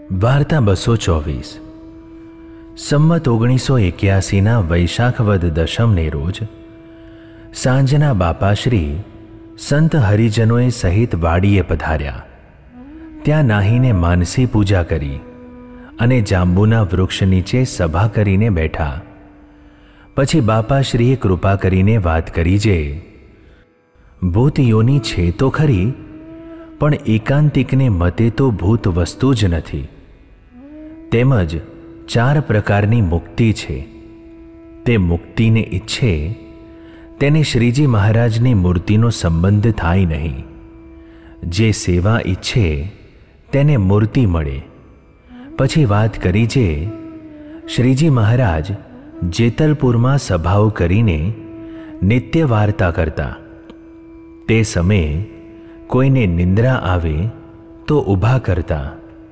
વાર્તા 224 સંમત 1981 વૈશાખ વદ દશમને રોજ સાંજના બાપાશ્રી સંત હરિજનોએ સહિત વાડીએ પધાર્યા. ત્યાં નાહીને માનસી પૂજા કરી અને જાંબુના વૃક્ષ નીચે સભા કરીને બેઠા. પછી બાપાશ્રીએ કૃપા કરીને વાત કરી જે ભૂત યોની છે તો ખરી, પણ એકાંતિકને મતે તો ભૂત વસ્તુ જ નથી. તેમજ 4 પ્રકારની મુક્તિ છે. તે મુક્તિને ઈચ્છે તેને શ્રીજી મહારાજની મૂર્તિનો સંબંધ થાય નહીં. જે સેવા ઈચ્છે તેને મૂર્તિ મળે. પછી વાત કરી જે શ્રીજી મહારાજ જેતલપુરમાં સભાઓ કરીને નિત્ય વાર્તા કરતા. તે સમયે કોઈને નિંદ્રા આવે તો ઊભા કરતા.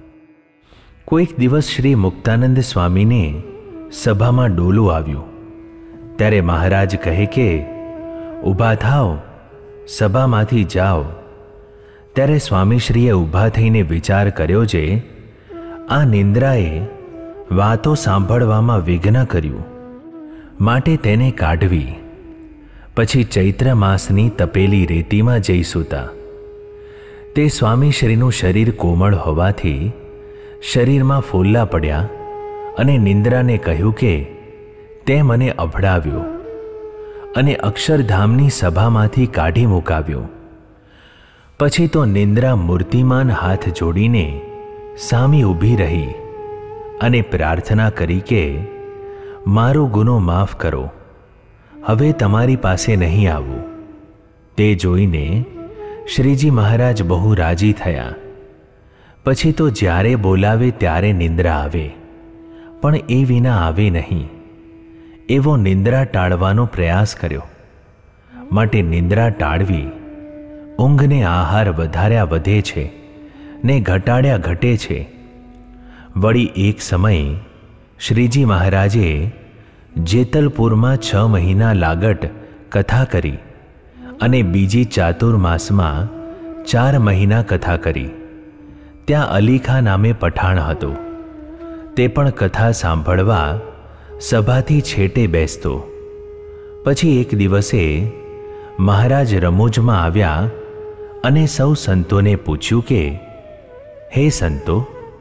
કોઈક દિવસ શ્રી મુક્તાનંદ સ્વામીને સભામાં ડોલું આવ્યું. ત્યારે મહારાજ કહે કે ઊભા થાઓ, સભામાંથી જાઓ. ત્યારે સ્વામીશ્રીએ ઊભા થઈને વિચાર કર્યો જે આ નિંદ્રાએ વાતો સાંભળવામાં વિઘ્ન કર્યું, માટે તેને કાઢવી. પછી ચૈત્ર માસની તપેલી રેતીમાં જઈ સૂતા. તે સ્વામીશ્રીનું શરીર કોમળ હોવાથી શરીરમાં ફોલ્લા પડ્યા અને નિંદ્રાને કહ્યું કે તે મને અભડાવ્યો અને અક્ષરધામની સભામાંથી કાઢી મુકાવ્યો. પછી તો નિંદ્રા મૂર્તિમાન હાથ જોડીને સામી ઊભી રહી અને પ્રાર્થના કરી કે મારો ગુનો માફ કરો, હવે તમારી પાસે નહીં આવું. તે જોઈને શ્રીજી મહારાજ બહુ રાજી થયા. પછી તો જ્યારે બોલાવે ત્યારે નિંદ્રા આવે, પણ એ વિના આવે નહીં. એવો નિંદ્રા ટાળવાનો પ્રયાસ કર્યો. માટે નિંદ્રા ટાળવી ઊંઘને આહાર વધાર્યા વધે છે ને ઘટાડ્યા ઘટે છે. વળી એક સમયે શ્રીજી મહારાજે જેતલપુરમાં 6 મહિના લાગટ કથા કરી અને બીજી ચાતુર્માસમાં 4 મહિના કથા કરી. ત્યાં અલીખા નામે પઠાણ હતો. તે પણ કથા સાંભળવા સભાથી છેટે બેસતો. પછી એક દિવસે મહારાજ રમૂજમાં આવ્યા અને સૌ સંતોને પૂછ્યું કે હે સંતો,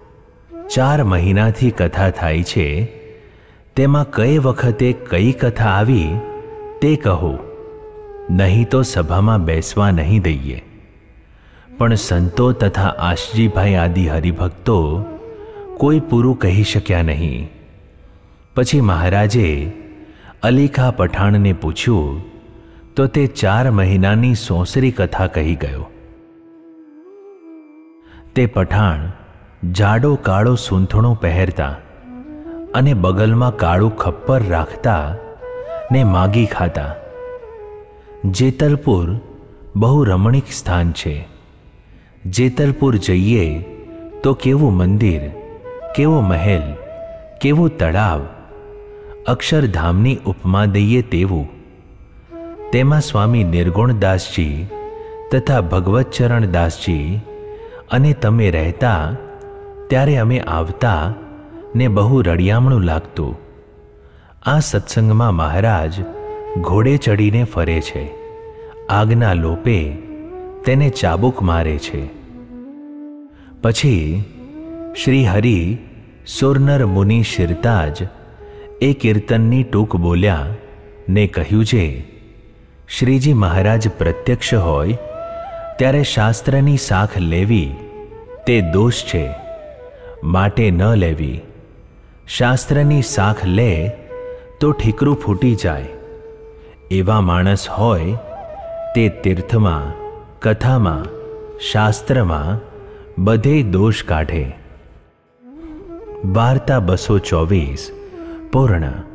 4 મહિનાથી કથા થાય છે, તેમાં કઈ વખતે કઈ કથા આવી તે કહો, નહીં તો સભામાં બેસવા નહીં દઈએ. પણ સંતો તથા આશજીભાઈ આદિ હરિભક્તો કોઈ પૂરું કહી શક્યા નહીં. પછી મહારાજે અલીખા પઠાણને પૂછ્યું તો તે 4 મહિનાની સોંસરી કથા કહી ગયો. તે પઠાણ જાડો કાળો સૂંથણો પહેરતા અને બગલમાં કાળું ખપ્પર રાખતા ને માગી ખાતા. જેતલપુર બહુ રમણીક સ્થાન છે. જેતલપુર જઈએ તો કેવું મંદિર, કેવો મહેલ, કેવું તળાવ, અક્ષરધામની ઉપમા દઈએ તેવું. તેમાં સ્વામી નિર્ગુણદાસજી તથા ભગવતચરણદાસજી અને તમે રહેતા ત્યારે અમે આવતા ને બહુ રળિયામણું લાગતું. આ સત્સંગમાં મહારાજ ઘોડે ચડીને ફરે છે. આગના લોપે તેને ચાબુક મારે છે. પછી શ્રી હરિ સુરનર મુનિ શિરતાજ એ કીર્તનની ટૂંક બોલ્યા ને કહ્યું છે શ્રીજી મહારાજ પ્રત્યક્ષ હોય ત્યારે શાસ્ત્રની સાખ લેવી તે દોષ છે, માટે ન લેવી. શાસ્ત્રની સાખ લે તો ઠીકરું ફૂટી જાય. એવા માણસ હોય તે તીર્થમાં, કથામાં, શાસ્ત્રમાં બધે દોષ કાઢે. વાર્તા 224 પૂર્ણ.